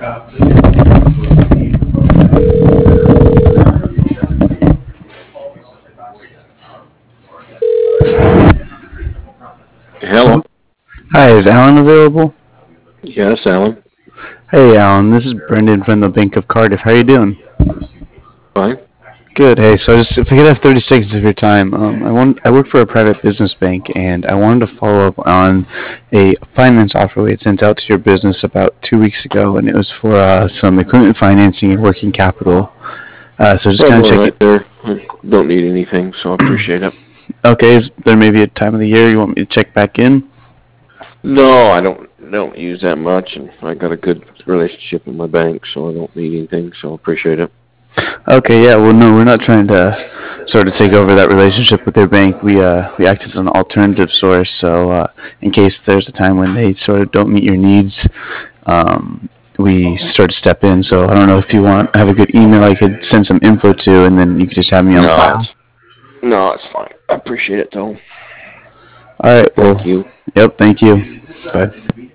Hello. Hi, is Alan available? Yes, Alan. Hey, Alan, this is Brendan from the Bank of Cardiff. How you doing? Fine. Good. Hey, so if I could have 30 seconds of your time, I work for a private business bank, and I wanted to follow up on a finance offer we had sent out to your business about 2 weeks ago, and it was for some equipment financing and working capital. So just Well, kind of we're check right it. there. I don't need anything, so I appreciate it. Okay, is there maybe a time of the year you want me to check back in? No, I don't use that much, and I got a good relationship with my bank, so I don't need anything. So I appreciate it. Okay, yeah. Well, no, we're not trying to sort of take over that relationship with their bank. We act as an alternative source, so in case there's a time when they sort of don't meet your needs, we sort of step in. So I don't know if you want have a good email I could send some info to, and then you could just have me on No, file. no, it's fine. I appreciate it, though. All right. Thank Well, you. yep. Thank you. Bye.